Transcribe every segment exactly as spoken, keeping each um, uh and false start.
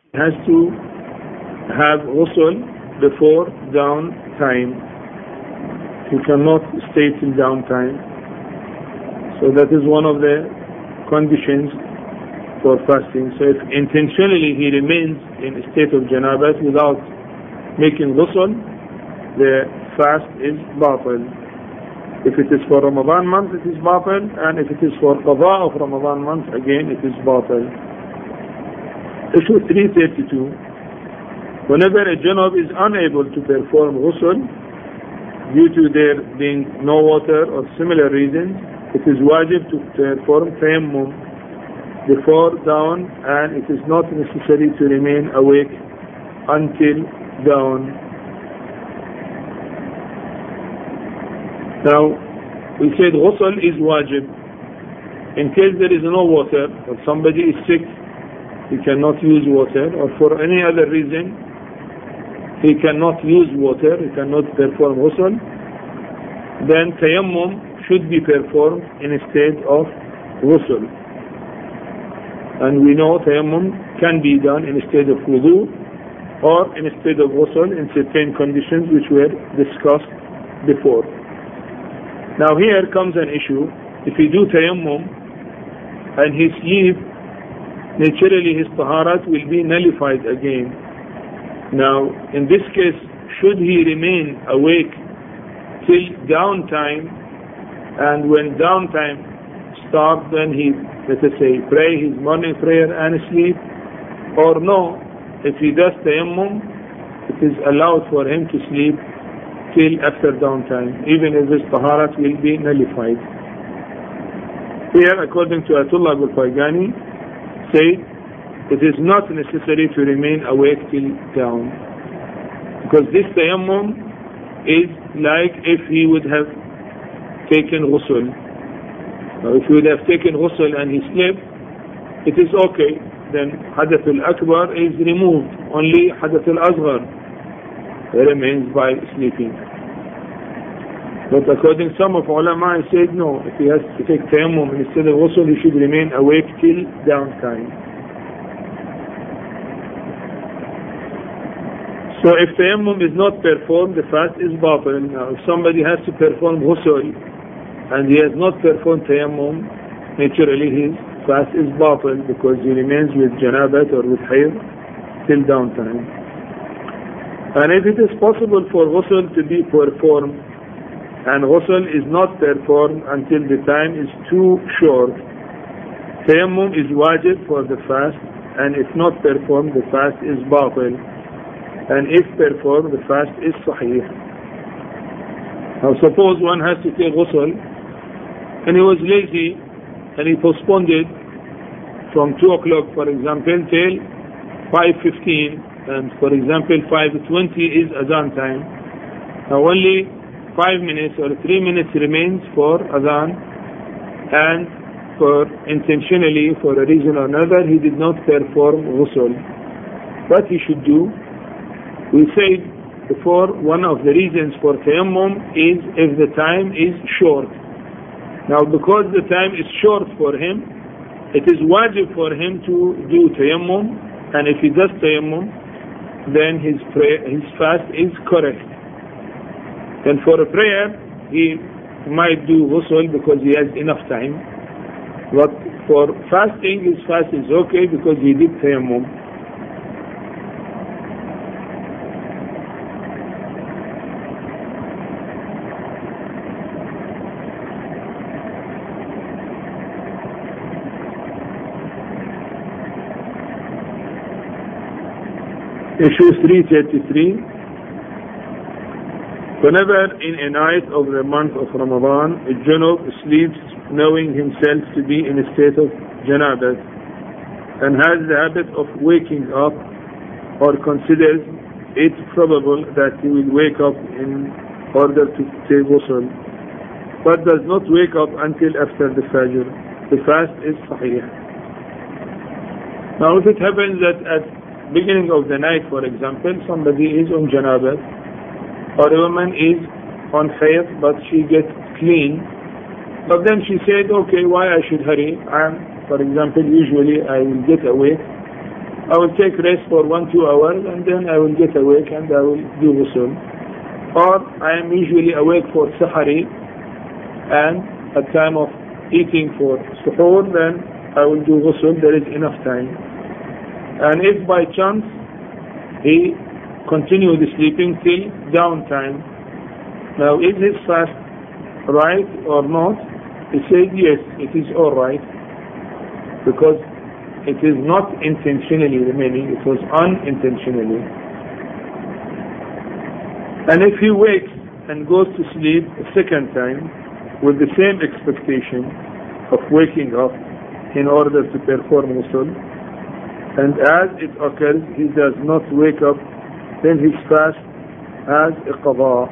has to have ghusl before down time. He cannot stay till down time. So that is one of the conditions for fasting. So if intentionally he remains in a state of janabat without making ghusl, the fast is batil. If it is for Ramadan month, it is batil, and if it is for qada of Ramadan month, again it is batil. Issue three thirty-two. Whenever a junub is unable to perform ghusl due to there being no water or similar reasons, it is wajib to perform tayammum before dawn, and it is not necessary to remain awake until dawn. Now, we said ghusl is wajib. In case there is no water, or somebody is sick, he cannot use water, or for any other reason, he cannot use water, he cannot perform ghusl, then tayammum should be performed in a state of ghusl. And we know tayammum can be done in a state of wudu, or in a state of ghusl in certain conditions which were discussed before. Now here comes an issue. If he do tayammum and he sleep, naturally his taharat will be nullified again. Now in this case, should he remain awake till downtime, and when downtime starts, then he, let us say, pray his morning prayer and sleep, or no, if he does tayammum, it is allowed for him to sleep till after downtime, even if his taharat will be nullified. Here, according to Ayatollah Gulfaigani, said it is not necessary to remain awake till dawn, because this tayammum is like if he would have taken ghusl. Now, if he would have taken ghusl and he slept, it is okay. Then Hadath al-Akbar is removed. Only Hadath al-Asghar remains by sleeping. But according to some of ulama, he said no, if he has to take tayammum instead of ghusl, he should remain awake till downtime. So if tayammum is not performed, the fast is batil. Now if somebody has to perform ghusl and he has not performed tayammum, naturally his fast is batil, because he remains with janabat or with hayd till downtime. And if it is possible for ghusl to be performed, and ghusl is not performed until the time is too short, tayammum is wajib for the fast, and if not performed, the fast is batil, and if performed, the fast is sahih. Now suppose one has to take ghusl and he was lazy and he postponed it from two o'clock, for example, till five fifteen, and for example five twenty is adhan time. Now only five minutes or three minutes remains for adhan, and for intentionally, for a reason or another, he did not perform ghusl. What he should do? We said before, one of the reasons for tayammum is if the time is short. Now because the time is short for him, it is wajib for him to do tayammum, and if he does tayammum, then his prayer, his fast is correct. And for a prayer, he might do ghusl because he has enough time. But for fasting, his fast is okay because he did tayammum. Issue three thirty-three. Whenever in a night of the month of Ramadan, a junub sleeps knowing himself to be in a state of janabat and has the habit of waking up, or considers it probable that he will wake up in order to take ghusl, but does not wake up until after the Fajr, the fast is sahih. Now if it happens that at beginning of the night, for example, somebody is on janabat, or a woman is on hayd but she gets clean, but then she said, okay, why I should hurry? I am, for example, usually I will get awake I will take rest for one, two hours and then I will get awake and I will do ghusl. Or I am usually awake for sahari and at time of eating for suhoor, then I will do ghusl, there is enough time. And if by chance he continued sleeping till downtime, now is his fast right or not? He said yes, it is all right, because it is not intentionally remaining, it was unintentionally. And if he wakes and goes to sleep a second time with the same expectation of waking up in order to perform ghusl, and as it occurs he does not wake up, then his fast has a qada.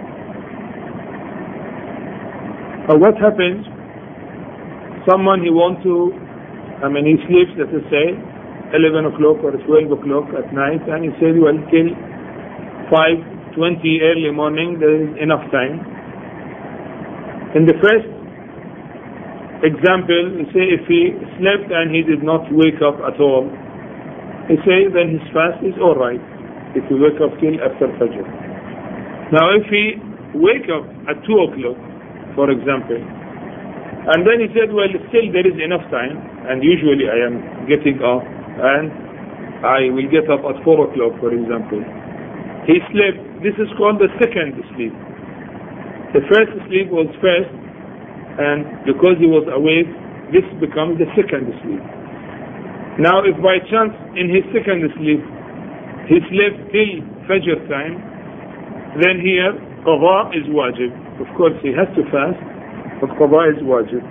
Or what happens? Someone he wants to, I mean he sleeps, let us say, eleven o'clock or twelve o'clock at night, and he says, well, till five twenty early morning there is enough time. In the first example, we say if he slept and he did not wake up at all, he say then his fast is all right if he wake up till after Fajr. Now if he wake up at two o'clock, for example, and then he said, well, still there is enough time, and usually I am getting up and I will get up at four o'clock, for example. He slept. This is called the second sleep. The first sleep was first, and because he was awake, this becomes the second sleep. Now if by chance in his second sleep he slept till Fajr time, then here qada is wajib. Of course he has to fast, but qada is wajib.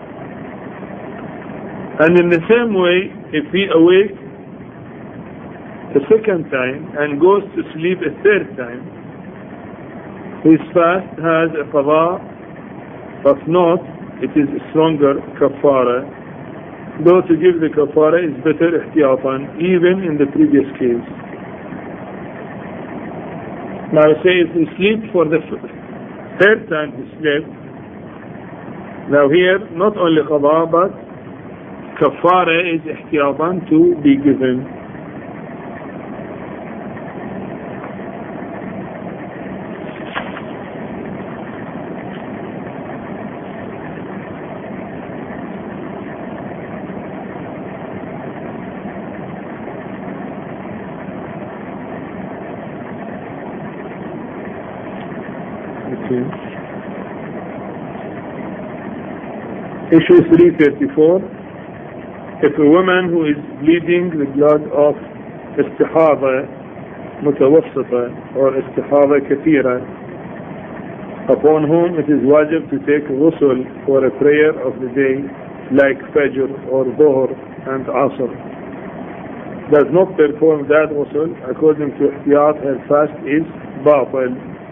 And in the same way, if he awake the second time and goes to sleep a third time, his fast has a qada, but not, it is a stronger kafara. Though to give the kafara is better ihtiyatan, even in the previous case. Now say if he sleep for the third time he slept, now here not only qada but kafara is ihtiyatan to be given. Issue three thirty-four. If a woman who is bleeding the blood of istihada mutawassita or istihada kathira, upon whom it is wajib to take ghusl for a prayer of the day like Fajr or Dhuhr and Asr, does not perform that ghusl, according to ihtiyat, her fast is batil.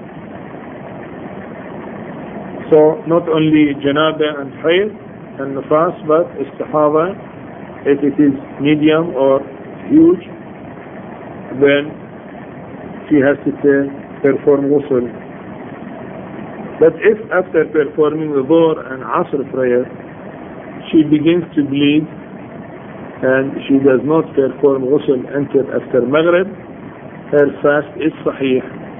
So not only janaba and hayd and nifas, but istihada, if it is medium or huge, then she has to perform ghusl. But if after performing the Dhuhr and Asr prayer she begins to bleed and she does not perform ghusl until after Maghrib, her fast is sahih.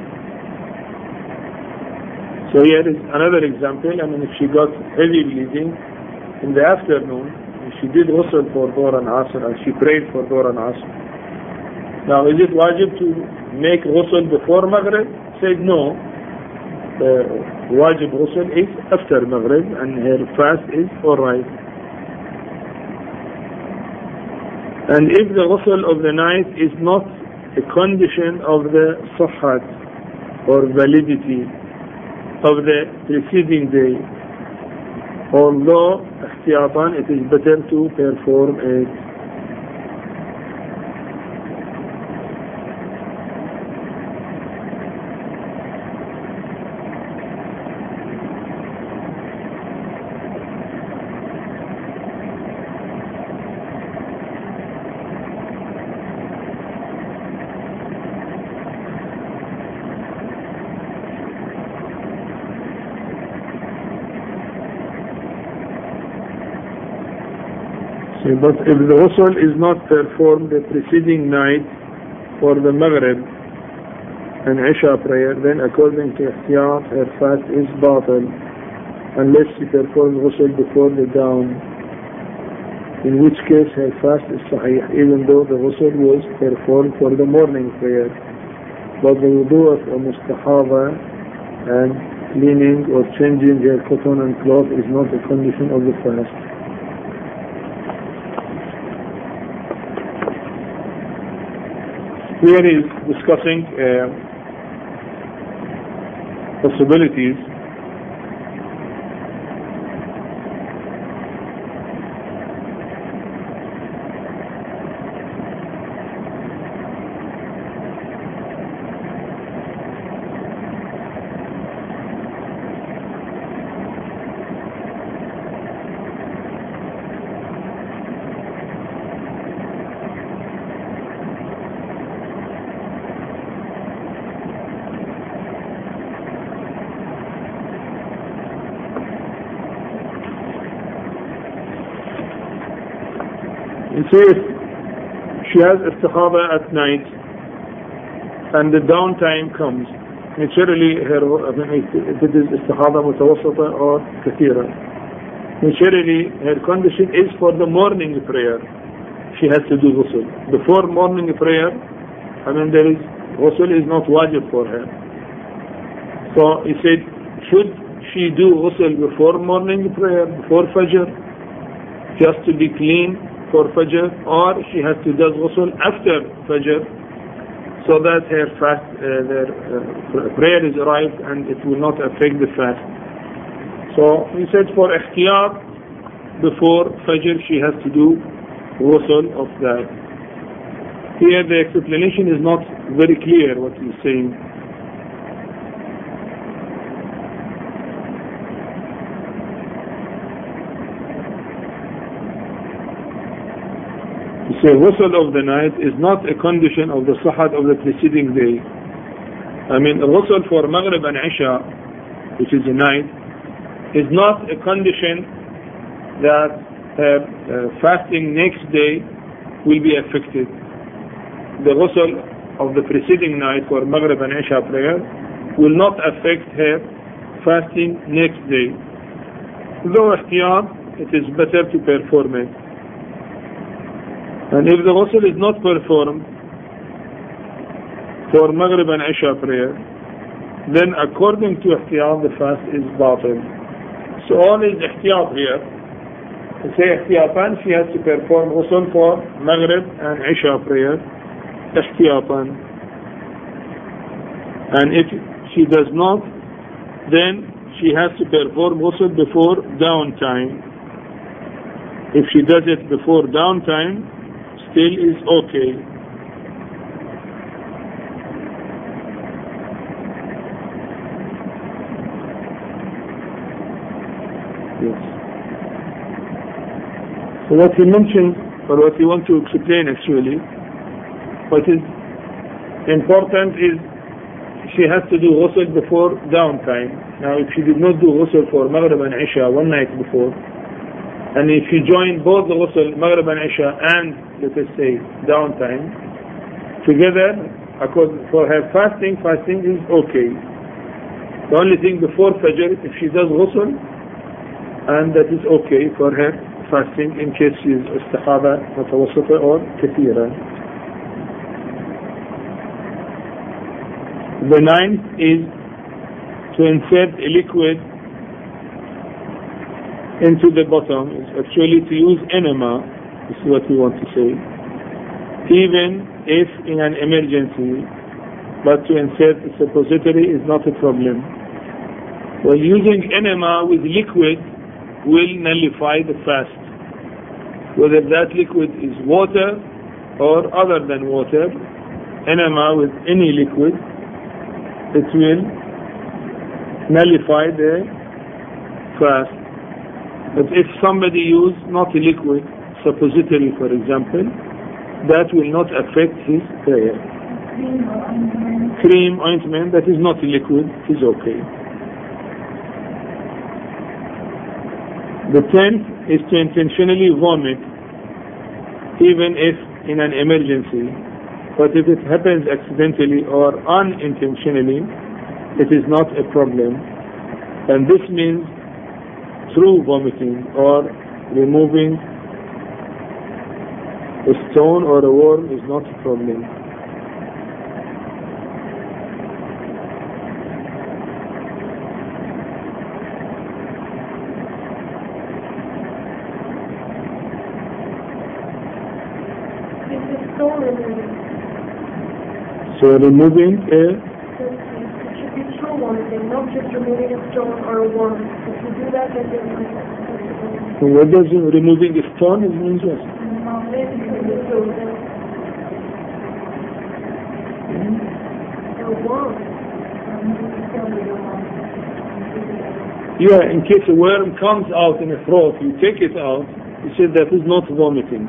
So here is another example. I mean, if she got heavy bleeding in the afternoon, and she did ghusl for Dhuhr and Asr, and she prayed for Dhuhr and Asr. Now, is it wajib to make ghusl before Maghrib? Said no. The wajib ghusl is after Maghrib, and her fast is alright. And if the ghusl of the night is not a condition of the sahhat or validity of the preceding day, although ihtiyatan it is better to perform it. See, but if the ghusl is not performed the preceding night for the Maghrib and Isha prayer, then according to Ihtiyat, her fast is batal, unless she performs ghusl before the dawn, in which case her fast is sahih, even though the ghusl was performed for the morning prayer. But the wudu of a mustahaba and cleaning or changing her cotton and cloth is not a condition of the fast. Here is discussing uh, possibilities So if she has istikhaba at night and the downtime comes, naturally her, I mean, if it is istikhaba mutawassita or kathira, naturally her condition is for the morning prayer. She has to do ghusl. Before morning prayer, I mean there is, ghusl is not wajib for her. So he said, should she do ghusl before morning prayer, before Fajr, just to be clean for Fajr, or she has to do ghusl after Fajr, so that her fast, uh, their uh, prayer is arrived and it will not affect the fast. So he said for ikhtiyar, before Fajr she has to do ghusl of that. Here the explanation is not very clear what he's saying. So ghusl of the night is not a condition of the sahat of the preceding day. I mean, ghusl for Maghrib and Isha, which is the night, is not a condition that her uh, fasting next day will be affected. The ghusl of the preceding night for Maghrib and Isha prayer will not affect her fasting next day. Though ikhtiyar, it is better to perform it. And if the ghusl is not performed for Maghrib and Isha prayer, then according to ihtiyat, the fast is batil. So all is ihtiyat here. To say ihtiyatan, she has to perform ghusl for Maghrib and Isha prayer, ihtiyatan. And if she does not, then she has to perform ghusl before downtime. If she does it before downtime, still is okay. Yes. So what he mentioned, or what he wants to explain actually, what is important is she has to do ghusl before downtime. Now if she did not do ghusl for Maghrib and Isha one night before, and if you join both the ghusl, Maghrib and Isha, and let us say downtime, together, for her fasting, fasting is okay. The only thing before Fajr, if she does ghusl, and that is okay for her fasting in case she is istihaba, mutawassita or kathira. The ninth is to insert a liquid into the bottom, is actually to use enema, is what we want to say, even if in an emergency, but to insert a suppository is not a problem. Well, using enema with liquid will nullify the fast, whether that liquid is water or other than water. Enema with any liquid, it will nullify the fast. But if somebody use not a liquid, suppository for example, that will not affect his prayer. Cream, ointment, that is not a liquid, is okay. The tenth is to intentionally vomit even if in an emergency. But if it happens accidentally or unintentionally, it is not a problem. And this means through vomiting or removing a stone or a worm is not a problem. So removing a... It should be true vomiting, not just removing a stone or a worm. If you do that, then it's... So what does removing a stone mean? Just? Yeah, in case a worm comes out in the throat, you take it out, you say that is not vomiting.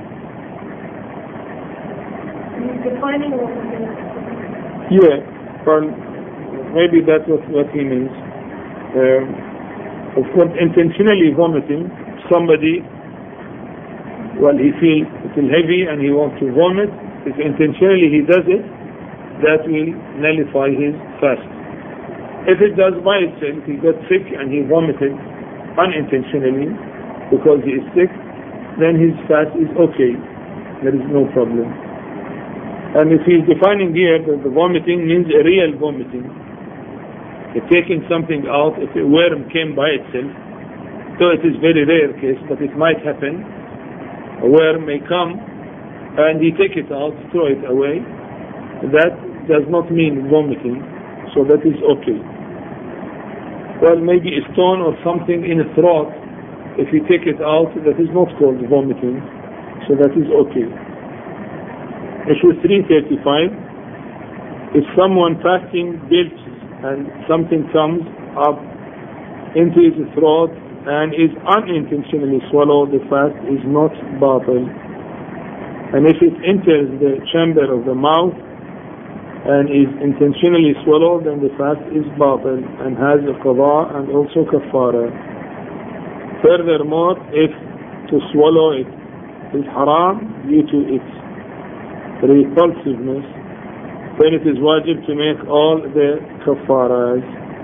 Defining vomiting. Yeah, but maybe that's what, what he means. Uh, of course, intentionally vomiting, somebody, well, he feels a little heavy and he wants to vomit. If intentionally he does it, that will nullify his fast. If it does by itself, he got sick and he vomited unintentionally because he is sick, then his fast is okay. There is no problem. And if he's defining here that the vomiting means a real vomiting, if taking something out, if a worm came by itself, so it is very rare case, but it might happen. A worm may come and he take it out, throw it away. That does not mean vomiting, so that is okay. Well, maybe a stone or something in the throat, if you take it out, that is not called vomiting, so that is okay. Issue three thirty-five, if someone fasting belches and something comes up into his throat and is unintentionally swallowed, the fast is not batil. And if it enters the chamber of the mouth and is intentionally swallowed, then the fast is batil and has a qada and also kafara. Furthermore, if to swallow it is haram due to its repulsiveness, then it is wajib to make all the kafaras.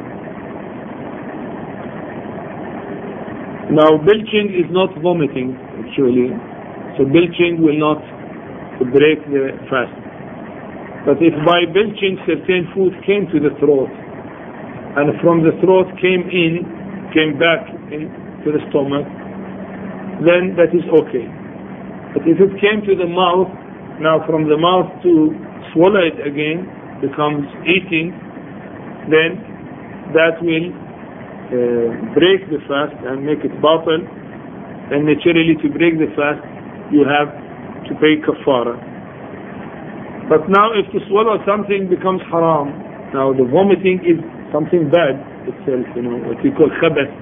Now, belching is not vomiting, actually. So belching will not break the fast. But if by belching certain food came to the throat, and from the throat came in, came back into the stomach, then that is okay. But if it came to the mouth, now from the mouth to swallow it again becomes eating, then that will uh, break the fast and make it batil. And naturally, to break the fast, you have to pay kafara. But now if to swallow something becomes haram, now the vomiting is something bad itself, you know, what we call khabath.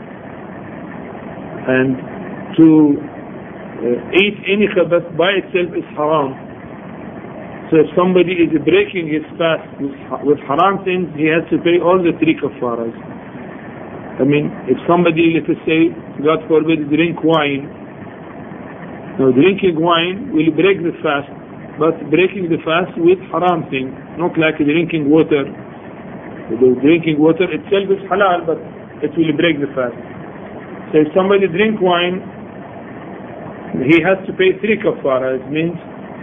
And to uh, eat any khabath by itself is haram. So if somebody is breaking his fast with, with haram things, he has to pay all the three kafaras. I mean, if somebody, let us say, God forbid, drink wine, now drinking wine will break the fast, but breaking the fast with haram thing, not like drinking water. The drinking water itself is halal, but it will break the fast. So if somebody drink wine, he has to pay three kafara. It means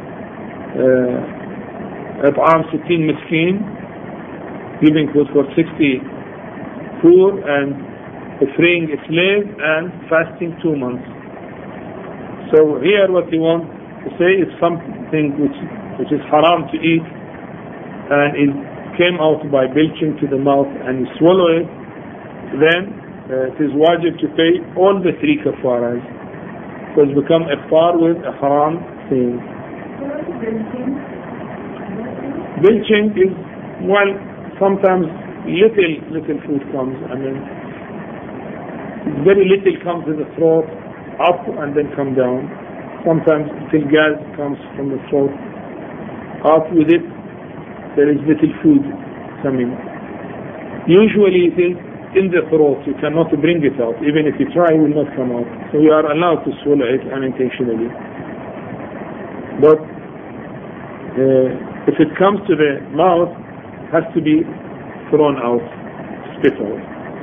at'am sittin miskin, giving food for sixty poor, and freeing a slave, and fasting two months. So here what he wants to say is something which which is haram to eat, and it came out by belching to the mouth and you swallow it, then uh, it is wajib to pay all the three kafaras, because become iftar with a haram thing. Belching is, well, sometimes little little food comes. I mean, very little comes to the throat, up and then come down. Sometimes little gas comes from the throat, up with it. There is little food coming. Usually it is in the throat. You cannot bring it out. Even if you try, it will not come out. So you are allowed to swallow it unintentionally. But uh, if it comes to the mouth, it has to be thrown out, spit out.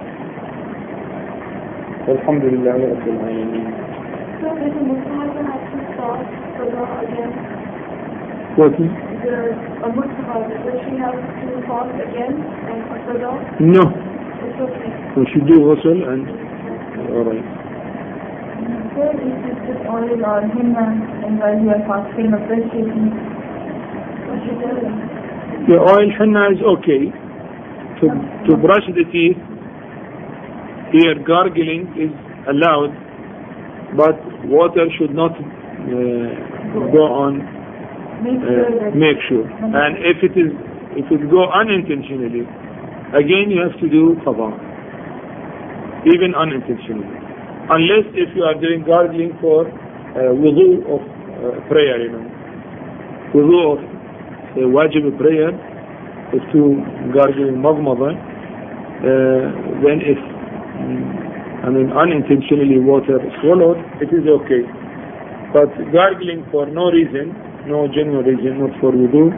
Alhamdulillah Rabbil Alameen. So if a Muslim has to start Salah again, What is? the, a Muslim, does she have to fast again and for Salah? No. It's okay. We should do ghusl and alright. Sir, if you put oil or henna and while you are fasting or breastfeeding, What should do? The oil henna is okay. To, to brush the teeth, here gargling is allowed, but water should not uh, go on. make sure Uh, that make sure. And if it is, if it go unintentionally, again you have to do qada, even unintentionally, unless if you are doing gargling for uh, wudu of uh, prayer, you know, wudu of uh, wajib prayer, is to gargle magmada, uh, then if mm, I mean unintentionally water swallowed, it is okay. But gargling for no reason, no genuine reason, not for wudu,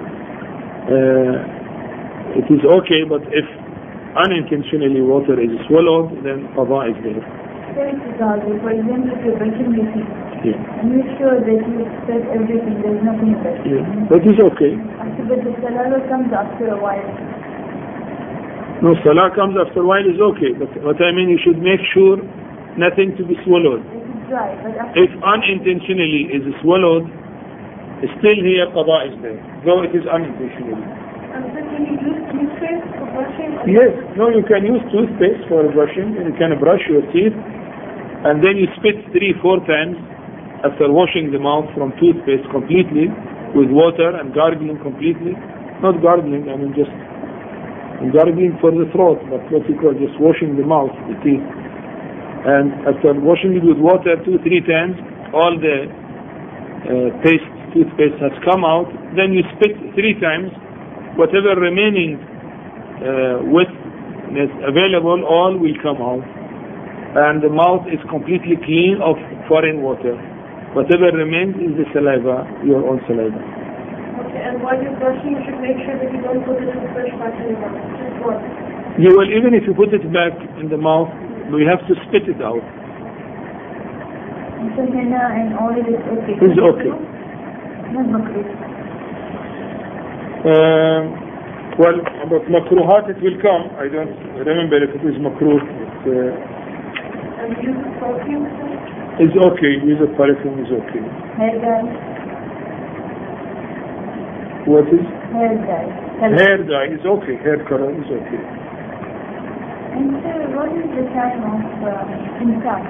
uh, it is okay, but if unintentionally water is swallowed, then qada is there. Sir, it is gargle. For example, if you're brushing your teeth, Yeah. and make sure that you said everything, there's nothing left. Yeah. That is okay. After, but the saliva comes after a while. No, salah comes after a while is okay, but what I mean, you should make sure nothing to be swallowed. It is dry, but after If unintentionally is swallowed, still here qada is there, though it is unintentionally. And so can you use toothpaste for brushing? Yes, no, you can use toothpaste for brushing, and you can brush your teeth, and then you spit three, four times after washing the mouth from toothpaste completely with water and gargling completely. Not gargling, I mean just gargling for the throat, but what you call just washing the mouth, the teeth. And after washing it with water two, three times, all the uh, paste, toothpaste has come out, then you spit three times, whatever remaining uh, wetness available, all will come out. And the mouth is completely clean of foreign water. Whatever remains is the saliva, your own saliva. Okay, and while you're brushing, you should make sure that you don't put the toothbrush back in the mouth. Just one. You will, even if you put it back in the mouth, we have to spit it out. so henna and oil is okay. It's okay. Not makruh. Um, well, about makruhat it will come. I don't remember if it is makruh. It's, uh, And use the perfume, sir? it's okay. Use of perfume is okay. Hair dye. What is? Hair dye. Color. Hair dye is okay. Hair color is okay. And sir, what is the time of uh, imsak?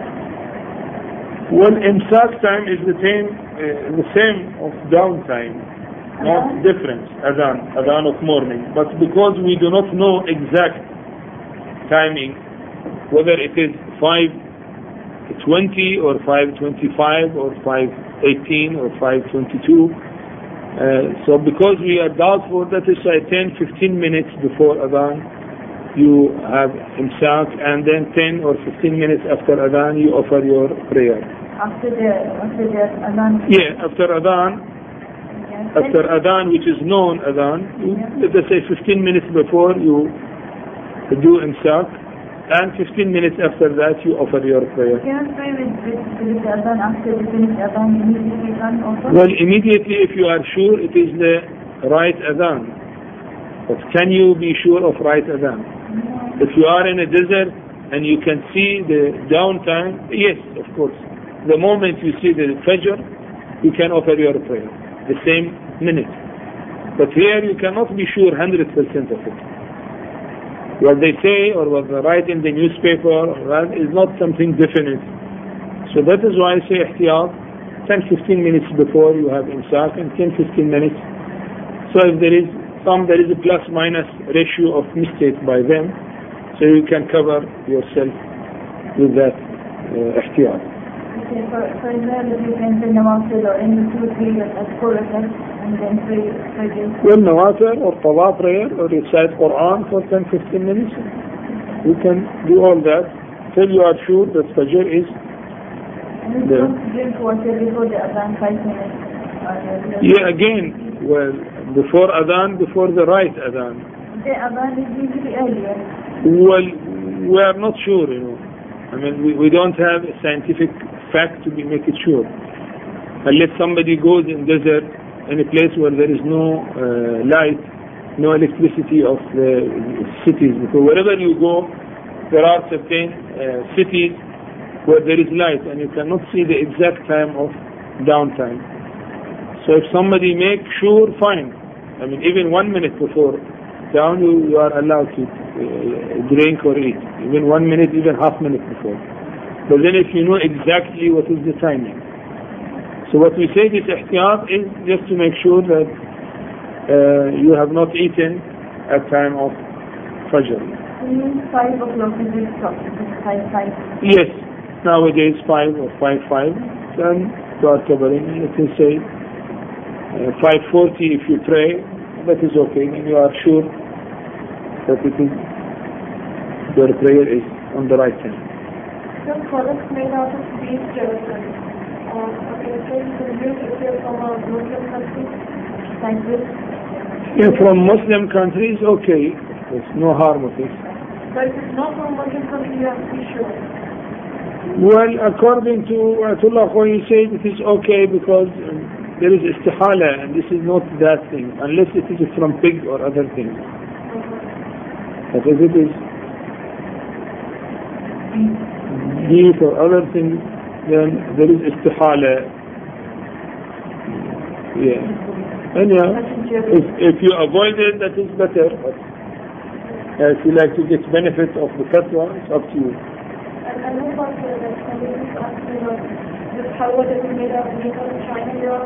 Well, imsak time is the same, uh, the same of down time, not Adhan? different. Adhan, adhan of morning. But because we do not know exact timing, whether it is five twenty or five twenty-five or five eighteen or five twenty-two, uh, so because we are doubtful, that is why ten fifteen minutes before adhan you have imsak, and then ten or fifteen minutes after adhan you offer your prayer. After the after the adhan. Yeah, after adhan, Yeah. after adhan, which is known adhan, you, let us say fifteen minutes before you do imsak, and fifteen minutes after that you offer your prayer. You cannot pray with, with, with the adhan after the finished adhan immediately you can offer. Well, immediately if you are sure it is the right adhan. But can you be sure of right adhan? If you are in a desert and you can see the downtime, yes, of course. The moment you see the fajr, you can offer your prayer, the same minute. But here you cannot be sure one hundred percent of it. What they say or what they write in the newspaper that is not something definite. So that is why I say ihtiyat, ten fifteen minutes before you have imsak and ten fifteen minutes. So if there is some, there is a plus minus ratio of mistake by them, so you can cover yourself with that uh, ihtiyat. Okay, for, for example, you can say nawafil or any two, three, at four o'clock and then pray Fajr. Well, nawafil or qada prayer or recite Quran for ten fifteen minutes, you can do all that till you are sure that Fajr is And we there. don't drink water before the adhan five minutes. are there? Yeah, again, well, before Adhan, before the right Adhan. The Adhan is usually earlier. Well, we are not sure, you know. I mean, we, we don't have a scientific fact to be make it sure. Unless somebody goes in desert, in a place where there is no uh, light, no electricity of the cities. Because wherever you go, there are certain uh, cities where there is light and you cannot see the exact time of downtime. So if somebody makes sure, fine. I mean, even one minute before down, you, you are allowed to uh, drink or eat. Even one minute, even half minute before. But then if you know exactly what is the timing. So what we say, this ihtiyat is just to make sure that uh, you have not eaten at time of Fajr. five o'clock is it stop? Five, five. Yes, nowadays five or five five. Then you are covering. Let us say uh, five forty if you pray. That is okay, and you are sure that it is your prayer is on the right time. The products made out of beef gelatin. Uh, okay, so you can use if you're from a Muslim country, like this. Yeah, from Muslim countries, okay. There's no harm of it. But if it's not from a Muslim country, you have to be sure. Well, according to Ayatollah Khomeini, he said it is okay because um, there is istihala, and this is not that thing, unless it is from pig or other things. But if it is beef or other things, then there is istihala. Yeah. And yeah, if, if you avoid it, that is better. But uh, if you like to get benefit of the fatwa, it's up to you. And I know about the like, somebody who's asking about this halwa that we made out of made out of China girl.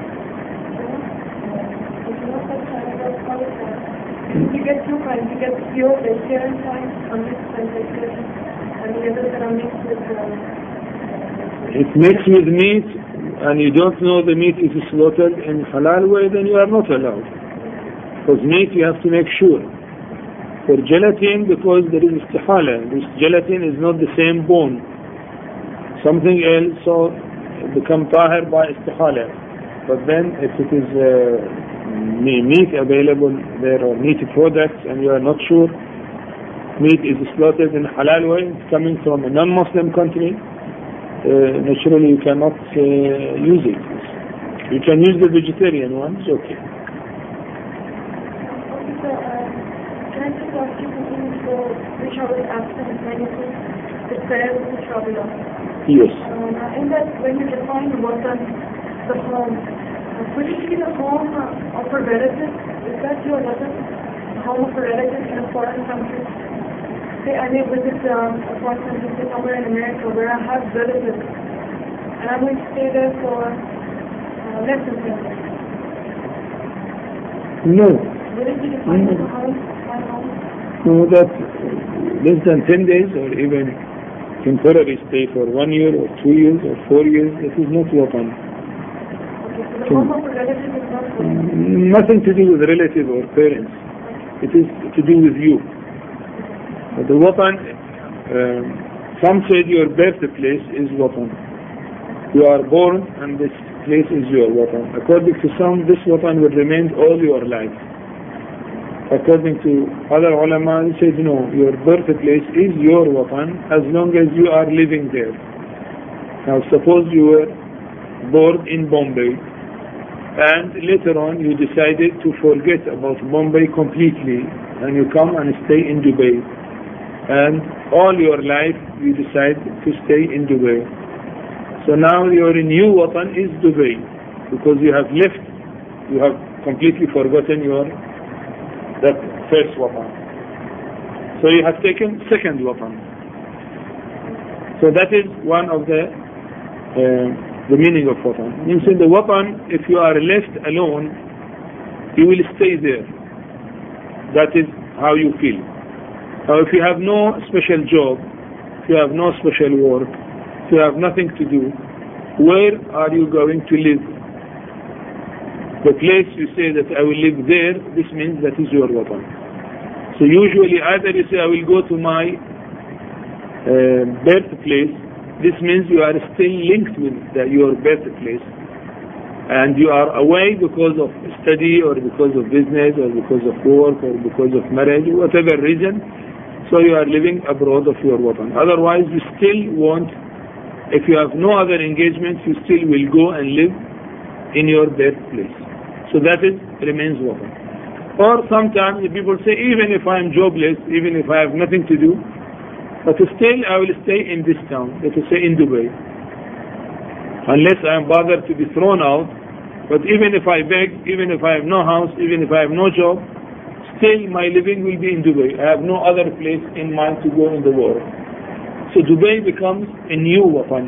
If you know that China girl, how is that? You get two kinds. You get pure vegetarian kind, unmixed and vegetarian, and the others that are mixed with uh, It's mixed with meat, and you don't know the meat is slaughtered in halal way, then you are not allowed. Because meat you have to make sure. For gelatin, because there is istihala, this gelatin is not the same bone. Something else, so it become tahir by istihala. But then if it is uh, meat available there or meat products and you are not sure, meat is slaughtered in halal way, it's coming from a non-Muslim country, uh, naturally you cannot uh, use it. You can use the vegetarian ones, okay. Can I just ask you something for which are the absent medicine, the prayer with the Shabbat? Yes. Um, in that, when you define the watan, the home, uh, could it be the home uh, of a relative? Is that your watan? The home of a relative in a foreign country? Say I may visit um, a foreign country, say somewhere in America where I have relatives, and I'm going to stay there for uh, less than ten days. No. Will it be defined as a home? No, that less than ten days or even temporary stay for one year or two years or four years, that is not watan. Okay, so the home of a relative is not watan. Nothing to do with relative or parents. It is to do with you. But the watan, um, some said your birthplace is watan. You are born and this place is your watan. According to some, this watan will remain all your life. According to other ulama, they said no, your birthplace is your watan as long as you are living there. Now suppose you were born in Bombay and later on you decided to forget about Bombay completely and you come and stay in Dubai, and all your life you decide to stay in Dubai. So now your new watan is Dubai because you have left, you have completely forgotten your that first watan. So you have taken second watan. So that is one of the uh, the meaning of watan. Means in the watan, if you are left alone, you will stay there. That is how you feel. Now if you have no special job, if you have no special work, if you have nothing to do, where are you going to live? The place you say that I will live there, this means that is your watan. So usually either you say I will go to my uh, birthplace, this means you are still linked with the, your birthplace. and you are away because of study or because of business or because of work or because of marriage, whatever reason, so you are living abroad of your watan. Otherwise, you still want, if you have no other engagements, you still will go and live in your birthplace. So that is remains watan. Or sometimes the people say, even if I am jobless, even if I have nothing to do, but still I will stay in this town, let us say in Dubai, unless I am bothered to be thrown out. But even if I beg, even if I have no house, even if I have no job, still my living will be in Dubai. I have no other place in mind to go in the world. So Dubai becomes a new watan.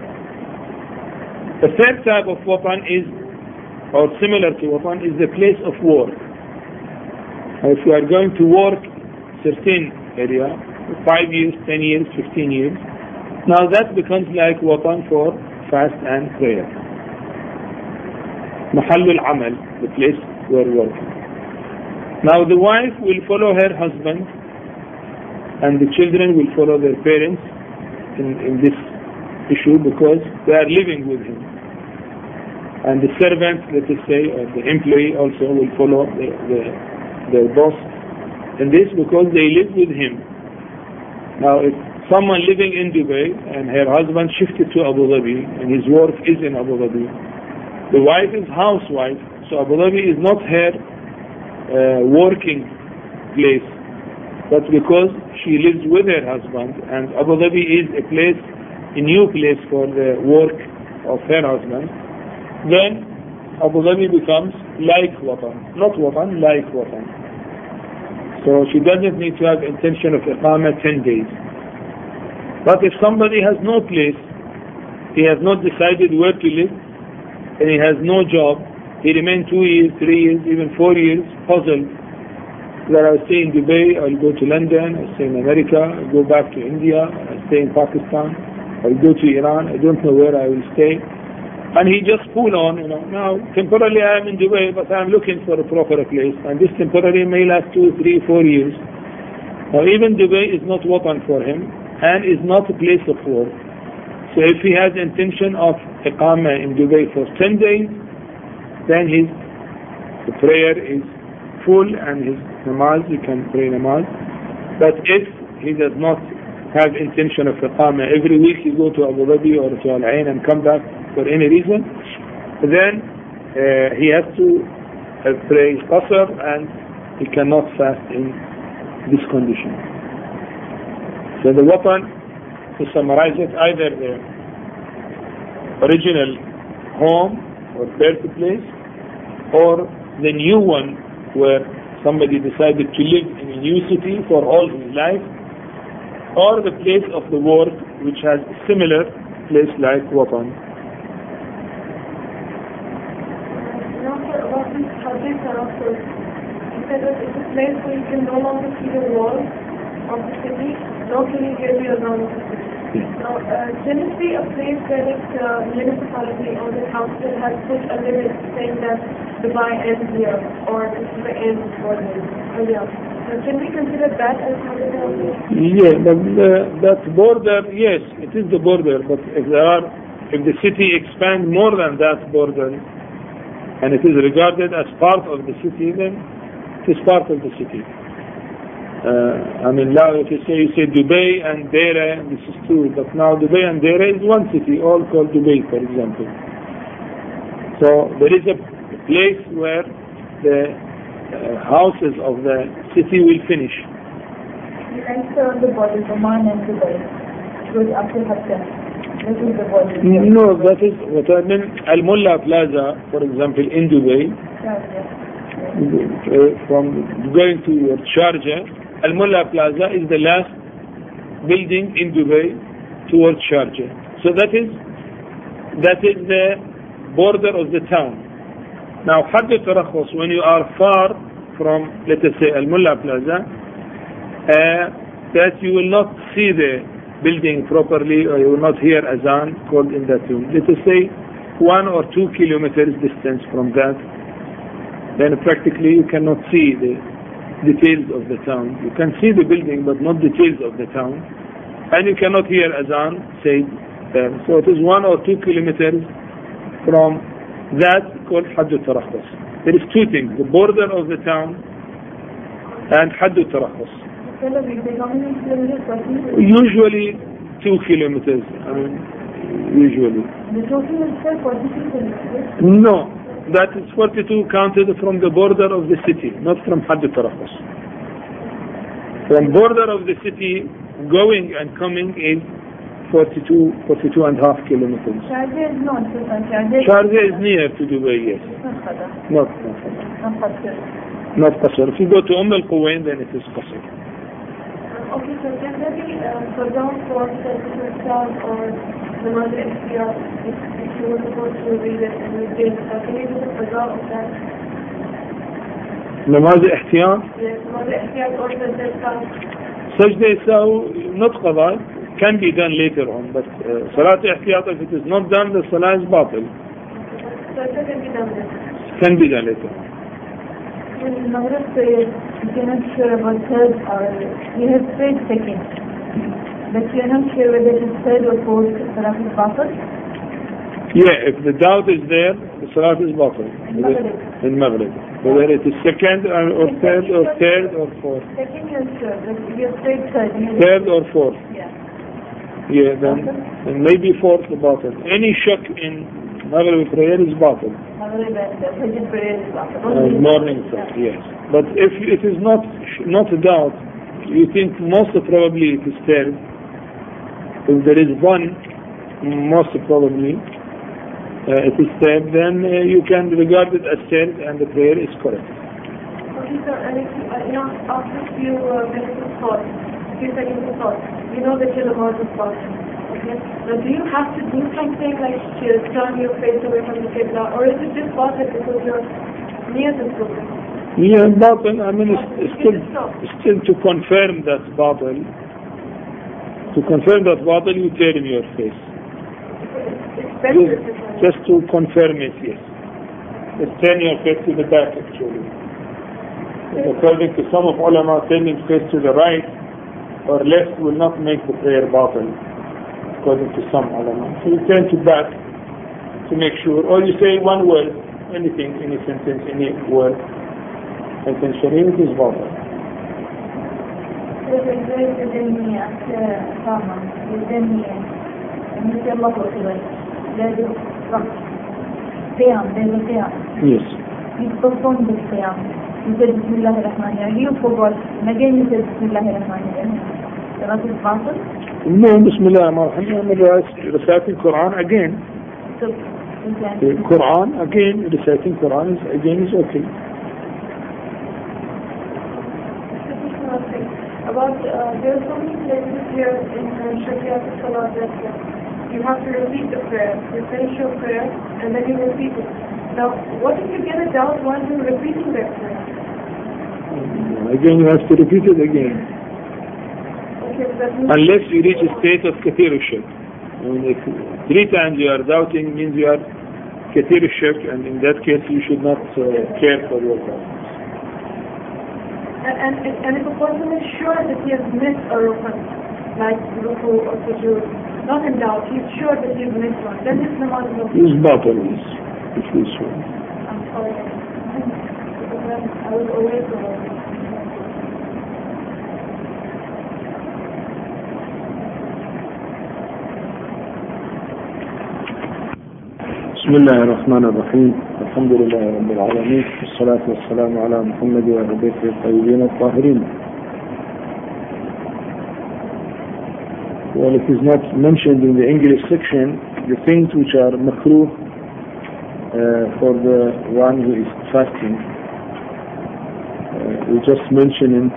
The third type of watan is, or similar to watan, is the place of work. If you are going to work certain area, five years, ten years, fifteen years, now that becomes like watan for fast and prayer. Mahallul amal, the place where working. Now the wife will follow her husband, and the children will follow their parents in, in this issue because they are living with him. And the servant, let us say, or the employee also will follow the, the, their boss in this because they live with him. Now if someone living in Dubai and her husband shifted to Abu Dhabi and his work is in Abu Dhabi, the wife is housewife, so Abu Dhabi is not her uh, working place, but because she lives with her husband and Abu Dhabi is a place, a new place for the work of her husband, then Abu Dhabi becomes like watan, not watan, like watan. So she doesn't need to have intention of iqamah ten days. But if somebody has no place, he has not decided where to live, and he has no job, he remains two years, three years, even four years, puzzled. That I'll stay in Dubai, I'll go to London, I'll stay in America, I'll go back to India, I'll stay in Pakistan, I'll go to Iran, I don't know where I will stay. And he just pull on, you know, now temporarily I am in Dubai, but I am looking for a proper place, and this temporary may last two, three, four years. Now even Dubai is not watan for him, and is not a place of work. So if he has intention of iqamah in Dubai for ten days, then his the prayer is full and his namaz, you can pray namaz. But if he does not have intention of iqamah, every week you go to Abu Dhabi or to Al Ain and come back for any reason, then uh, he has to uh, pray qasr and he cannot fast in this condition. So the watan, to summarize it, either the original home or birthplace, or the new one where somebody decided to live in a new city for all his life, or the place of the work which has a similar place like watan. Now, for about these subjects are also, you said that it's a place where you can no longer see the walls of the city, nor can you hear the around of the city. Now, uh, can it be a place where the uh, municipality or the council has put a limit saying that Dubai ends here or the end for this? Oh, yeah. Now, can we consider that as part of the Yeah, but, uh, that border, yes, it is the border, but if there are, if the city expands more than that border, and it is regarded as part of the city, then it is part of the city. Uh, I mean, now if you say, you say Dubai and Deira, this is true, but now Dubai and Deira is one city, all called Dubai, for example. So there is a place where the uh, houses of the city will finish. Like uh, the border, Oman and Dubai, goes up to Hatta. This is the border. No, that is what I mean. Al Mulla Plaza, for example, in Dubai, Yeah, yeah. uh, from going to Sharjah, Al Mulla Plaza is the last building in Dubai towards Sharjah. So that is that is the border of the town. Now, Hadd al-Tarakhus, when you are far from, let us say, Al Mulla Plaza, uh, that you will not see the building properly, or you will not hear azan called in that room. Let us say one or two kilometers distance from that, then practically you cannot see the details of the town. You can see the building but not details of the town, and you cannot hear azan said there. So it is one or two kilometers from That's called Hajj al-Tarakhus. There is two things, the border of the town and Hajj al-Tarakhus. Usually two kilometers, I mean, usually. The total is forty-two kilometers? No, that is forty-two counted from the border of the city, not from Hajj al-Tarakhus. From border of the city, going and coming is forty-two, forty-two and a half kilometers. Sharjah is not, Sharjah Sharjah is near to Dubai, yes. Not Not Qasr. Not Qasr. If you go to Umm al-Quwain, then it is Qasr. Okay, so generally, uh, for those for Islam or the Mother Ikhtiyar, if, if you were supposed to read it and read it, uh, can you do the qada of that? Namaz ihtiyar? Yes, Mother Ikhtiyar or the Zilkar. Sajda Sahu, not qada, can be done later on, but uh, Salat ihtiyat, if it is not done, the Salah is batil. So it can be done later. Can be done later on. In Maghrib prayer, you are not sure about third or you have prayed second, but you are not sure whether it is third or fourth Salat is batil. Yeah, if the doubt is there, the Salat is batil. In Maghrib. In Maghrib. Whether it is second or third or third or fourth. Second you are sure, but you have prayed third. Third or fourth. Yeah. Yeah, then, then maybe fourth batil. Any shak in Maghrib prayer is batil. Maghrib and the Fajr prayer is batil. Uh, morning prayer, yes. But if it is not not a doubt, you think most probably it is third. If there is one, most probably uh, it is third, then uh, you can regard it as third and the prayer is correct. Okay, sir, and if you, uh, you know, after few uh, minutes of thought, few seconds of thought, you know that your Namaz is batil. Okay? Now, do you have to do something like to turn your face away from the Qibla, or is it just batil because you're near the Qibla? Yeah, batil, I mean, it's, it's still, it's still to confirm that batil. To confirm that batil, you turn your face. It's better if it's Just to confirm it, yes. Just turn your face to the back, actually. According to some of ulama, turning face to the right or left will not make the prayer batil, according to some ulama. So you turn to back to make sure, or you say one word, anything, any sentence, any word, essentially it is batil. So the prayer is in the Qama, is in the and you say Allahu Akbar. There is Qiyam, there is a Qiyam. Yes. You perform this Qiyam. You said Bismillah ar-Rahman ar-Rahim. You forgot. And again you said Bismillah ar-Rahman ar-Rahim. Salat is batil? No, Bismillah ar-Rahman ar-Rahim. Reciting Quran again. So, The Quran again, reciting Quran is again is okay. About, uh, there are so many places here in uh, Sharia Salat that uh, you have to repeat the prayer. You finish your prayer and then you repeat it. Now, what if you get a doubt while you're repeating that prayer? Again, you have to repeat it again. Okay, that means Unless you reach a state of kathir shak. I mean, if three times you are doubting means you are kathir shak, and in that case you should not uh, care for your doubts. And, and, and if a person is sure that he has missed a rukun, like ruku or sujood, not in doubt, he's sure that he's missed one, then his namaz is okay. Use batil, yes. If he is sure. I'm sorry. I was away from it. بسم الله الرحمن الرحيم الحمد لله رب العالمين والصلاة والسلام على محمد وآل بيته الطيبين الطاهرين. Well, it is not mentioned in the English section the things which are makruh uh, for the one who is fasting. Uh, we just mentioned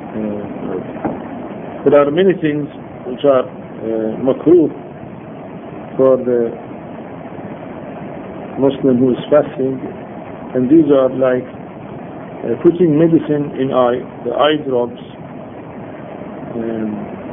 uh, there are many things which are uh, makruh for the Muslim who is fasting, and these are like uh, putting medicine in eye, the eye drops, um,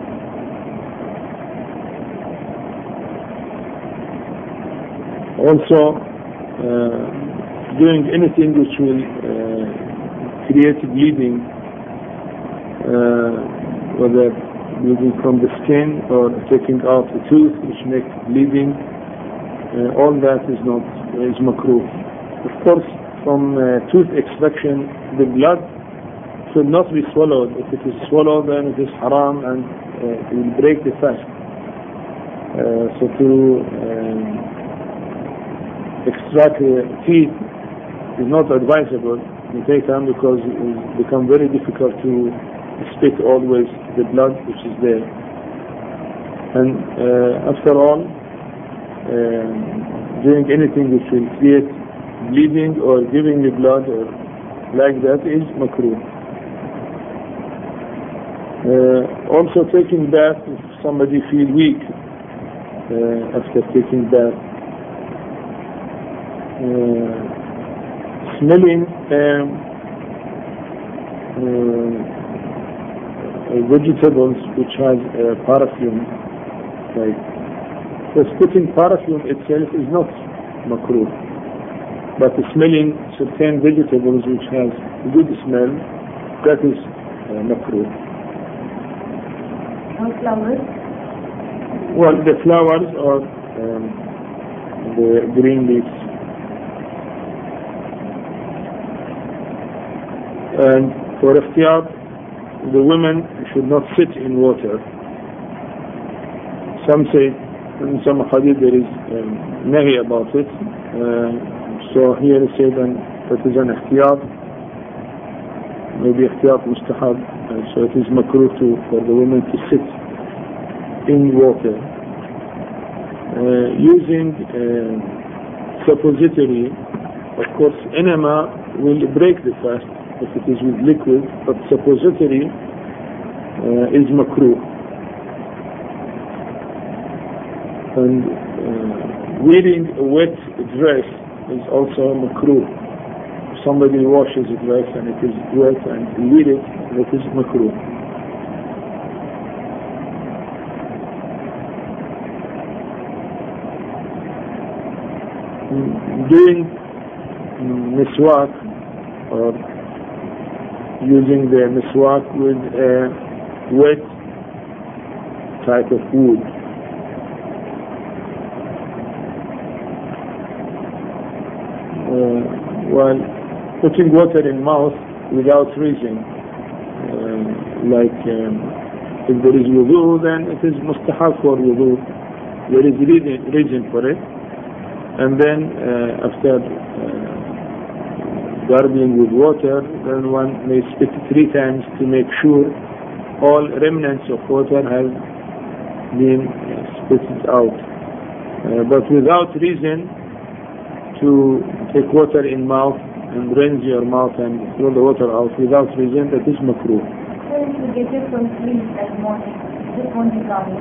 also uh, doing anything which will uh, create bleeding, uh, whether bleeding from the skin or taking out the tooth which makes bleeding, uh, all that is not is makruh. Of course, from uh, tooth extraction, the blood should not be swallowed. If it is swallowed, then it is haram and uh, it will break the fast. Uh, so to um, extract uh, teeth is not advisable in daytime because it will become very difficult to spit always the blood which is there. And uh, after all, um, doing anything which will create bleeding or giving the blood or like that is makruh. Uh, also taking bath if somebody feel weak uh, after taking bath. Uh, smelling um, uh, vegetables which has uh, perfume, like the spitting perfume itself is not makruh, but smelling certain vegetables which has good smell, that is uh, makruh. And flowers? Well, the flowers or um, the green leaves. And for ikhtiyat, the women should not sit in water. Some say, in some hadith there is um, nahi about it. Uh, so here it says that it is an ikhtiyat, maybe ikhtiyat mustahab. Uh, so it is makruh to, for the women to sit in water. Uh, using uh, suppository, of course, enema will break the fast if it is with liquid, but suppository uh, is makruh. And uh, wearing a wet dress is also makruh. If somebody washes a dress and it is wet and he wear it, that is makruh. Doing miswak or using the miswak with a wet type of wood. Uh, while putting water in mouth without reason, uh, like um, if there is wudu, then it is mustahab for wudu. There is reason, reason for it. And then uh, after uh, gargling with water, then one may spit three times to make sure all remnants of water have been spit out. Uh, but without reason, to take water in mouth and rinse your mouth and throw the water out without reason, that is makruh. So if you get it from sleep at morning, just want to gargle.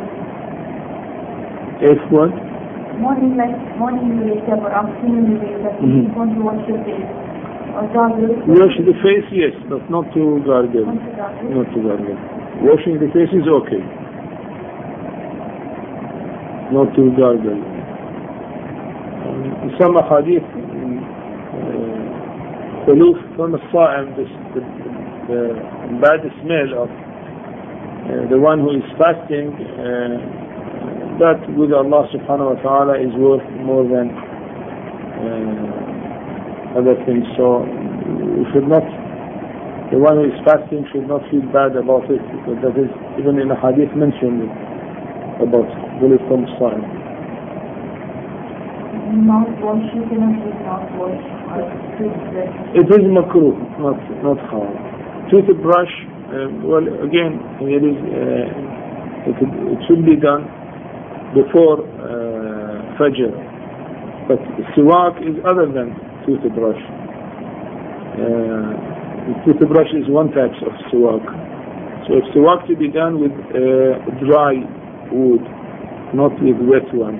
If what? Morning, like morning you wake up or afternoon you wake up, Mm-hmm. you want to wash your face or gargle. Wash the face, yes, but not to gargle. Want to gargle? Not to gargle. Washing the face is okay. Not to gargle. Um, some hadith, khuluf from as-sa'im, the, the, the bad smell of uh, the one who is fasting, uh, that with Allah subhanahu wa ta'ala is worth more than uh, other things. So we should not, the one who is fasting should not feel bad about it, because that is even in a hadith mentioned about khuluf from as-sa'im. Mouthwash, you cannot use mouthwash or toothbrush. It is makruh, not not haram. Toothbrush, uh, well, again, it is uh, it, it should be done before uh, Fajr, but siwak is other than toothbrush. Uh, toothbrush is one type of siwak. So if siwak to be done with uh, dry wood, not with wet one.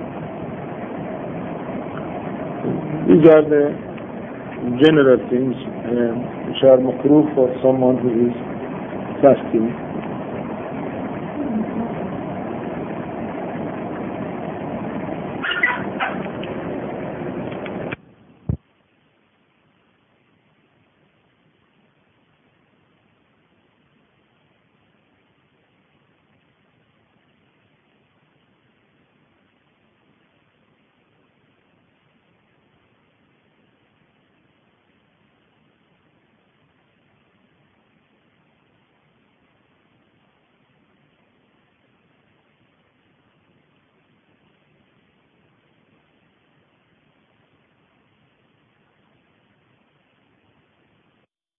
These are the general things uh, which are makruh for someone who is fasting.